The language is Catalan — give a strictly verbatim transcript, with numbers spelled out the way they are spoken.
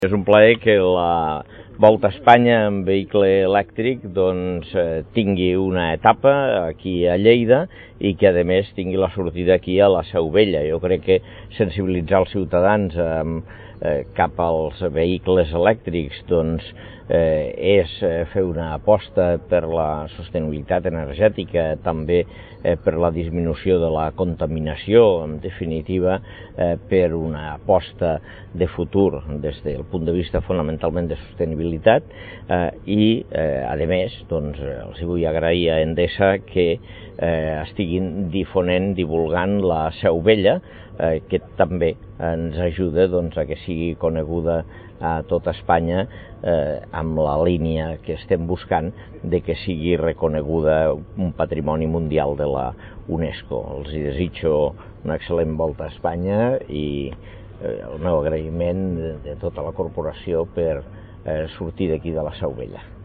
És un plaer que la Volta a Espanya en vehicle elèctric doncs, eh, tingui una etapa aquí a Lleida i que a més tingui la sortida aquí a la Seu Vella. Jo crec que sensibilitzar els ciutadans eh, eh, cap als vehicles elèctrics doncs, eh, és fer una aposta per la sostenibilitat energètica, també eh, per la disminució de la contaminació, en definitiva eh, per una aposta de futur des del punt de vista fonamentalment de sostenibilitat eh, i, eh, a més, doncs, els vull agrair a Endesa que eh, estiguin difonent, divulgant la Seu Vella, eh, que també ens ajuda doncs, a que sigui coneguda a tota Espanya eh, amb la línia que estem buscant de que sigui reconeguda un patrimoni mundial de la UNESCO. Els desitjo una excel·lent volta a Espanya i el meu agraïment de tota la corporació per eh, sortir d'aquí de la Seu Vella.